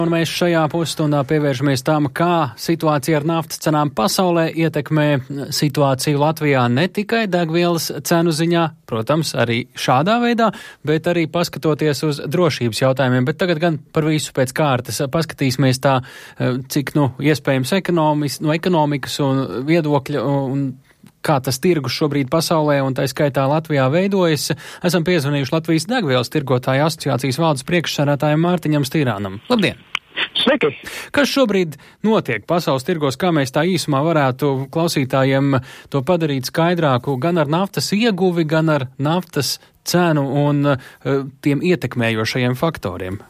Un mēs šajā pusstundā pievēršamies tam, kā situācija ar naftas cenām pasaulē ietekmē situāciju Latvijā ne tikai degvielas cenu ziņā, protams, arī šādā veidā, bet arī paskatoties uz drošības jautājumiem. Bet tagad gan par visu pēc kārtas paskatīsimies tā, cik, iespējams no ekonomikas un viedokļa un kā tas tirgus šobrīd pasaulē un tā skaitā Latvijā veidojas. Esam piezvanījuši Latvijas degvielas tirgotāju asociācijas valdes priekšsēdētājam Mārtiņam Stīrānam. Labdien! Sveiki! Kas šobrīd notiek pasaules tirgos, kā mēs tā īsumā varētu klausītājiem to padarīt skaidrāku gan ar naftas ieguvi, gan ar naftas cenu un tiem ietekmējošajiem faktoriem?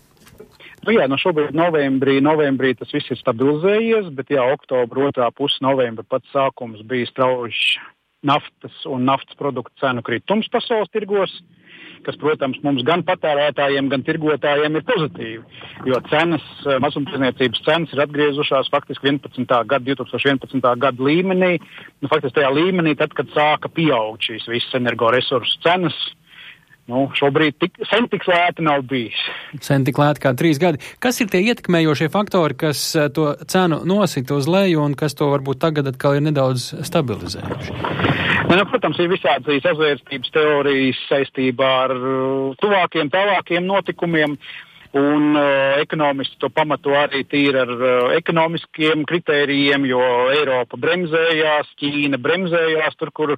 Šobrīd novembrī tas viss ir stabilizējies, bet oktobra otrā puse novembra pats sākums bija strauji naftas un naftas produktu cenu kritums pasaules tirgos, kas, protams, mums gan patērētājiem, gan tirgotājiem ir pozitīvi, jo mazumtirdzniecības cenas ir atgriezušās faktiski 2011. gada līmenī, faktiski tajā līmenī tad, kad sāka pieaugt šīs visas energoresursu cenas. Šobrīd sen tik lēti nav bijis. Sen tik lēti kā 3 gadi. Kas ir tie ietekmējošie faktori, kas to cenu nosita uz leju un kas to varbūt tagad atkal ir nedaudz stabilizējuši? Protams, ir visādas azvērstības teorijas saistībā ar tuvākiem, tālākiem notikumiem, un ekonomisti to pamato arī tīri ar ekonomiskiem kritērijiem, jo Eiropa bremzējās, Ķīna bremzējās tur, kur.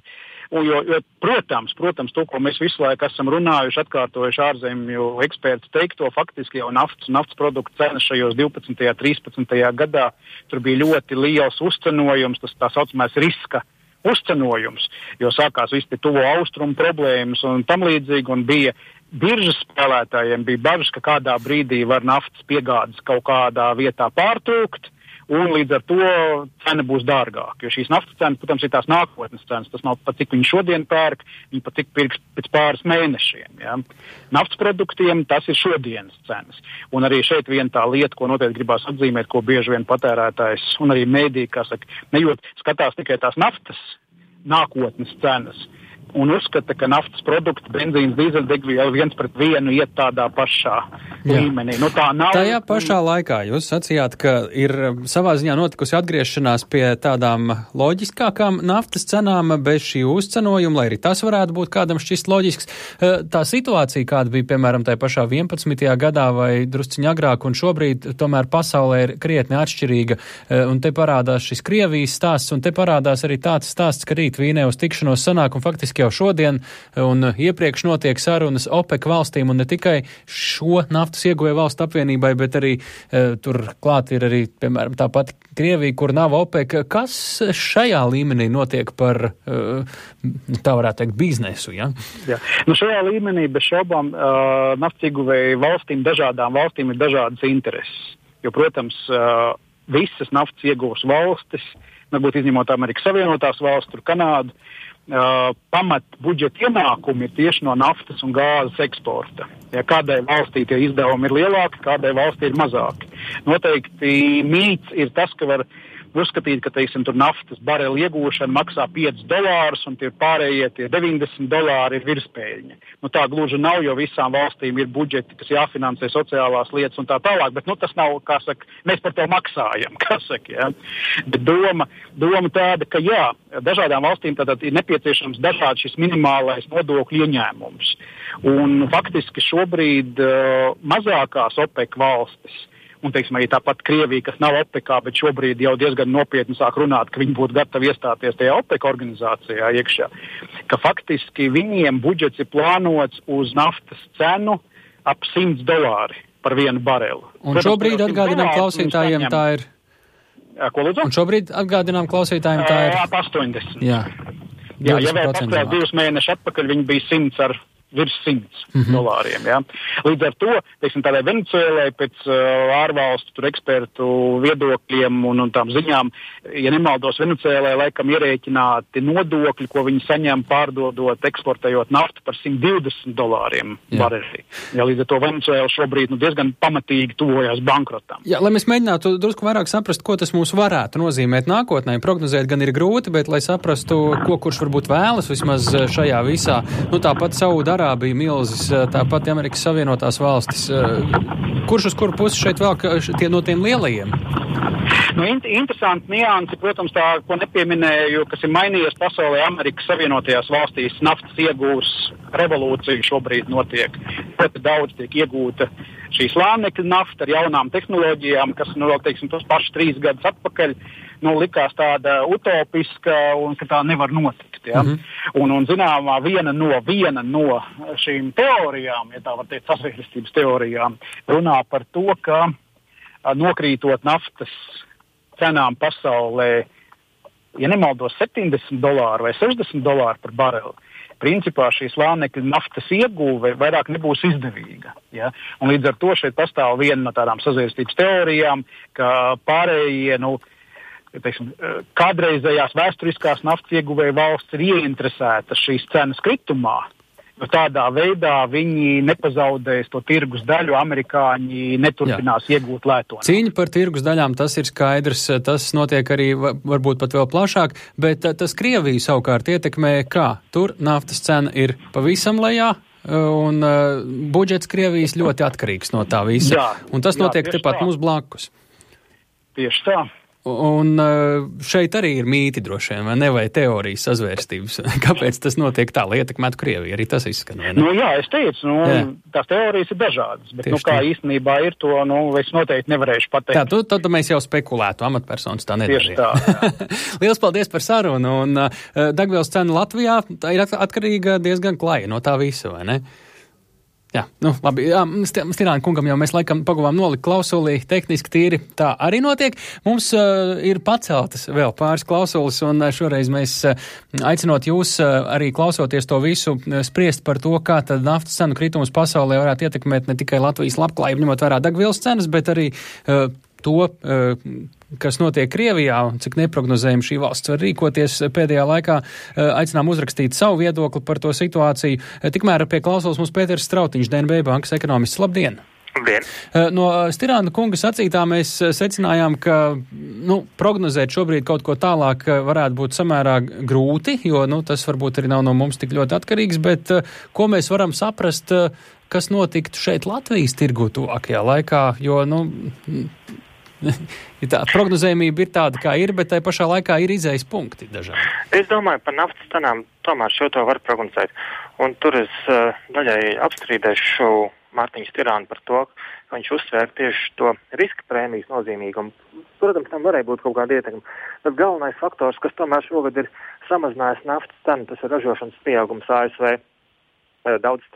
Protams, to, ko mēs visu laiku esam runājuši, atkārtojuši ārzemju eksperti teikto, faktiski jau naftas produktu cenas šajos 12. un 13. gadā, tur bija ļoti liels uzcenojums, tas tā saucamais riska uzcenojums, jo sākās visi tuvo austrumu problēmas un tam līdzīgi, un bija biržas spēlētājiem bija bažas, ka kādā brīdī var naftas piegādes kaut kādā vietā pārtrūkt, un līdz ar to cena būs dārgāka, jo šīs naftas cenas, protams, ir tās nākotnes cenas, tas nav pat cik viņi šodien pērk, viņi pat cik pirks pēc pāris mēnešiem. Ja? Naftas produktiem tas ir šodienas cenas, un arī šeit viena tā lieta, ko noteikti gribās atzīmēt, ko bieži vien patērētājs un arī mēdī, skatās tikai tās naftas nākotnes cenas, un uzskata, ka naftas produkti, benzīns, dīzeļdegviela 1:1 iet tādā pašā līmenī. Tā nav. Tajā pašā laikā jūs sacījāt, ka ir savā ziņā notikusi atgriešanās pie tādām loģiskākām naftas cenām bez šī uzcenojuma, lai arī tas varētu būt kādam šķist loģisks. Tā situācija, kāda bija, piemēram, tajā pašā 11. gadā vai drusciņ agrāk, un šobrīd tomēr pasaulē ir krietni atšķirīga, un te parādās šis Krievijas stāsts, un te parādās arī tāds stāsts, ka rīt Vīnē uz tikšanos sanāk, un faktiski jau šodien un iepriekš notiek sarunas OPEC valstīm, un ne tikai šo naftas ieguvēju valstu apvienībai, bet arī tur klāt ir arī, piemēram, tā pati Krievija, kur nav OPEC. Kas šajā līmenī notiek par, tā varētu teikt, biznesu, ja? Jā. Šajā līmenī bez šaubām naftas ieguvēju valstīm, dažādām valstīm ir dažādas intereses, jo, protams, visas naftas ieguvas valstis, varbūt izņemot Amerikas Savienotās valsts, tur Kanādu, pamat budžeta ienākumi ir tieši no naftas un gāzes eksporta. Ja kādai valstī tie izdevumi ir lielāki, kādai valstī ir mazāki. Noteikti mīts ir tas, ka var uzskatīt, ka, tur naftas barela iegūšana maksā $5 un tie pārējie tie $90 ir virspēļņi. Tā gluži nav, jo visām valstīm ir budžeti, kas jāfinansē sociālās lietas un tā tālāk, bet tas nav, mēs par to maksājam, ja. Bet doma tāda, ka dažādām valstīm tātad ir nepieciešams dažāds šis minimālais nodokļu ieņēmums. Un faktiski šobrīd mazākās OPEC valstis, un, arī tāpat Krievija, kas nav OPEC-ā, bet šobrīd jau diezgan nopietni sāk runāt, ka viņi būtu gatavi iestāties tajā OPEC organizācijā iekšā, ka faktiski viņiem budžets ir plānots uz naftas cenu ap $100 par vienu barelu. Un šobrīd atgādinām klausītājiem tā ir. Ko lūdzu? Un šobrīd atgādinām klausītājiem tā ir. Ap 80. Jā, ja vēl paklāt 2 mēnešus atpakaļ, viņi bija 100 ar virs $100. Ja. Līdz ar to, tādai Venecuēlai pēc ārvalstu ekspertu viedokļiem un tām ziņām, ja nemaldos, Venecuēlai laikam ierēķināti nodokļi, ko viņi saņem pārdodot, eksportējot naftu par $120 barelī. Ja, līdz ar to Venecuēla šobrīd diezgan pamatīgi tuvojās bankrotam. Jā, lai mēs mēģinātu drusku vairāk saprast, ko tas mums varētu nozīmēt nākotnē. Prognozēt gan ir grūti, bet lai saprastu, ko kurš varbūt vēlas vismaz šajā visā, tāpat Saudarābija milzis, tāpat Amerikas Savienotās valstis. Kurš uz kuru pusi šeit vēl no tiem lielajiem? Interesanti niansi, protams, tā, ko nepieminēju, kas ir mainījies pasaulē, Amerikas Savienotajās valstīs, naftas iegūs revolūcija šobrīd notiek. Ļoti daudz tiek iegūta šī slānekļa nafta ar jaunām tehnoloģijām, kas, teiksim, tos pašus 3 gadus atpakaļ, likās tāda utopiska un ka tā nevar notikt. Ja? Un zināmā viena no šīm teorijām, ja tā var teikt, sazvērestības teorijām, runā par to, ka nokrītot naftas cenām pasaulē, ja nemaldos, $70 vai $60 par bareli. Principā šī slānekļa naftas ieguve vairāk nebūs izdevīga. Ja? Un līdz ar to šeit pastāv viena no tādām sazvērestības teorijām, ka pārējie, teiksim, kādreizējās vēsturiskās naftas ieguvēja valsts ir ieinteresētas šīs cenas kritumā. Jo tādā veidā viņi nepazaudēs to tirgus daļu, amerikāņi neturpinās iegūt lēto. Cīņa par tirgus daļām, tas ir skaidrs, tas notiek arī varbūt pat vēl plašāk, bet tas Krieviju savukārt ietekmē kā? Tur naftas cena ir pavisam lejā, un budžets Krievijas ļoti atkarīgs no tā visa. Un tas notiek tepat mums blakus. Tieši tā. Un šeit arī ir mīti droši vien, vai ne, vai teorijas sazvērstības. Kāpēc tas notiek tā, lai ietekmētu Krieviju? Arī tas izskan, vai ne? Jā, es teicu, tās teorijas ir dažādas, bet kā īstenībā ir to, es noteikti nevarēšu pateikt. Tā, tad mēs jau spekulētu, amatpersonas tā nedarīja. Tieši tā. Liels paldies par sarunu, un degvielas cena Latvijā tā ir atkarīga diezgan klaja no tā visa, vai ne? Jā, labi, Stirāna kungam jau mēs laikam paguvām nolikt klausulī, tehniski tīri tā arī notiek. Mums ir paceltas vēl pāris klausulis, un šoreiz mēs aicinot jūs arī klausoties to visu spriest par to, kā tad naftas cenu kritums pasaulē varētu ietekmēt ne tikai Latvijas labklājību, ņemot vērā degvielas cenas, bet arī to, kas notiek Krievijā un cik neprognozējami šī valsts var rīkoties pēdējā laikā, aicinām uzrakstīt savu viedokli par to situāciju. Tikmēr pie klausulas mums Pēters Strautiņš, DNB bankas ekonomists. Labdien! Labdien! No Stirāna kunga sacītā mēs secinājām, ka prognozēt šobrīd kaut ko tālāk varētu būt samērā grūti, jo tas varbūt arī nav no mums tik ļoti atkarīgs, bet ko mēs varam saprast, kas notiktu šeit Latvijas tirgu tuvākajā laikā, jo, tā prognozējumība ir tāda, kā ir, bet tai pašā laikā ir izējas punkti dažādi. Es domāju, par naftas cenām tomēr šo to var prognozēt. Un tur es daļai apstrīdēšu Mārtiņu Stirānu par to, ka viņš uzsvēr tieši to riska prēmijas nozīmīgumu. Protams, tam varēja būt kaut kāda ietekme. Bet galvenais faktors, kas tomēr šogad ir samazinājis naftas cenu, tas ir ražošanas pieaugums ASV daudz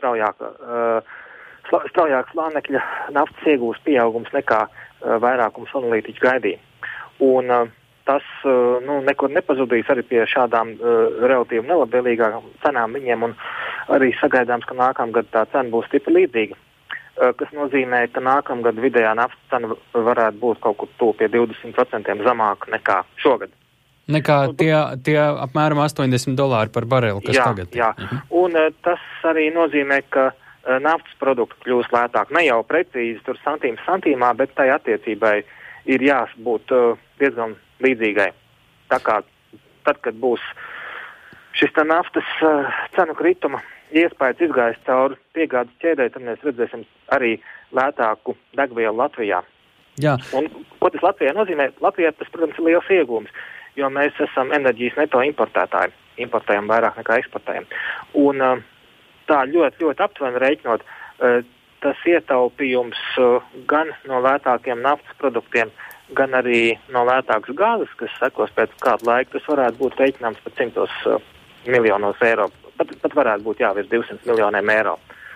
straujāks slānekļa naftas iegūs pieaugums nekā vairākums analītiķu gaidīja. Un tas nekur nepazudīs arī pie šādām relatīvi nelabvēlīgām cenām viņiem, un arī sagaidāms, ka nākamgad tā cena būs stipri līdzīga, kas nozīmē, ka nākamgad vidējā naftas cena varētu būt kaut kur tuvu pie 20% zemāka nekā šogad. Nekā tie apmēram $80 par bareli, kas tagad. Jā, un tas arī nozīmē, ka naftas produkti kļūs lētāk. Ne jau precīzi tur santīms santīmā, bet tai attiecībai ir jābūt diezgan līdzīgai. Tā kā tad, kad būs šis tā naftas cenu krituma iespējas izgājis cauri piegādes ķēdē, tad mēs redzēsim arī lētāku degvielu Latvijā. Jā. Un ko tas Latvijā nozīmē? Latvijā tas, protams, ir liels iegūms, jo mēs esam enerģijas neto importētāji. Importējam vairāk nekā eksportējam. Un tā ļoti, ļoti aptuveni reiķinot, tas ietaupījums gan no lētākiem naftas produktiem, gan arī no lētākas gāzes, kas sekos pēc kādu laiku, tas varētu būt reiķināms pat 100 miljonos eiro. Pat varētu būt virs 200 miljoniem eiro.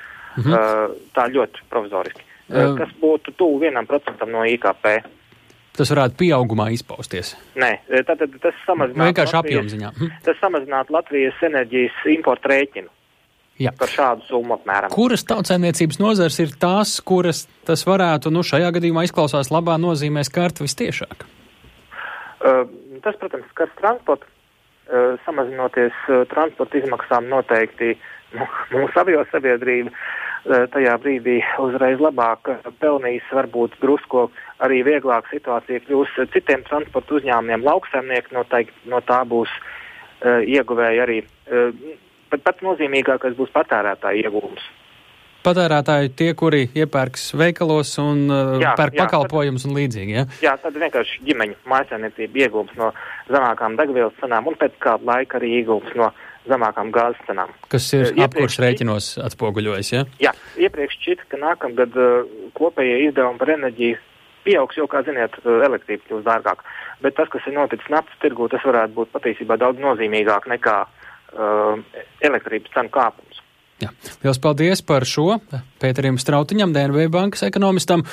Tā ļoti provizoriski. Kas būtu tuvu 1% no IKP. Tas varētu pieaugumā izpausties. Nē, tad tas samazinātu vienkārši apjomziņā. Tas samazinātu Latvijas enerģijas importu rēķinu. Jā. Par šādu summu apmēram. Kuras tautsaimniecības nozars ir tās, kuras tas varētu, šajā gadījumā izklausās labā nozīmē skart vistiešāk? Tas, protams, skars transportu. Samazinoties transporta izmaksām noteikti mūsu aviosabiedrība tajā brīdī uzreiz labāk pelnīs, varbūt drusku arī vieglāk situācija kļūs citiem transporta uzņēmumiem. Lauksaimnieki no tā būs ieguvēji arī. Pats nozīmīgākais būs patērētāja iegūms. patērētāji tie, kuri iepērks veikalos un pērk pakalpojumus un līdzīgi, ja? Jā, tad vienkārši ģimeņu mājsaimniecība iegūms no zemākām degvielas cenām un pēc kādu laiku arī iegūms no zemākām gāzes cenām. Kas ir apkurss rēķinos atspoguļojas, ja? Jā, iepriekš šķita, ka nākamgad kopējie izdevumi par enerģiju pieaugs, jo, kā ziniet, elektrība kļūst dārgāk. Bet tas, kas ir noticis naftas tirgū, tas varētu būt patiesībā daudz nozīmīgāk nekā elektrības cenu kāpums. Jā. Liels paldies par šo Pēterim Strautiņam, DNB bankas ekonomistam.